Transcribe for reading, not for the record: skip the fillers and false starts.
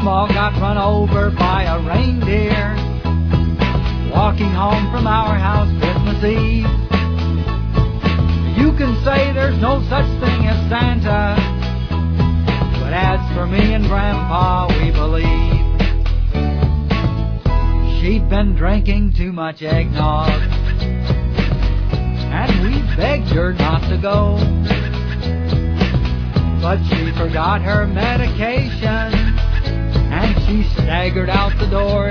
Grandma got run over by a reindeer walking home from our house Christmas Eve. You can say there's no such thing as Santa, but as for me and Grandpa, we believe. She'd been drinking too much eggnog, and we begged her not to go. But she forgot her medication, and she staggered out the door